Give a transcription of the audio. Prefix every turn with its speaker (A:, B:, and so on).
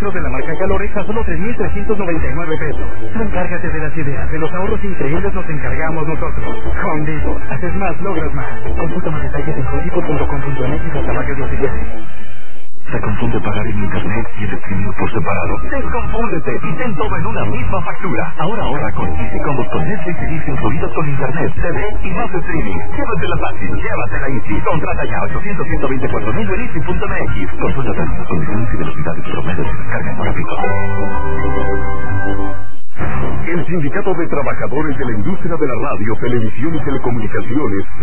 A: litros de la marca Calorex a solo 3,399 pesos. No encárgate de las ideas, de los ahorros increíbles nos encargamos nosotros. Home Depot. Haces más, logras más. Consulta más detalles en homedepot.com.mx hasta mayo 17.
B: ¿Te confunde pagar en internet y el streaming por separado? Desconfúndete y ten todo en una misma factura. Ahora ahorra con Easy Combos con Netflix y Disney incluidos con internet, TV y más streaming. Llévatela fácil, llévatela Easy. Contrata ya 800-124,000 en Easy.mx. Consulta términos, condiciones y velocidad de promedio de descarga en hora pico.
C: El Sindicato de Trabajadores de la Industria de la Radio, Televisión y Telecomunicaciones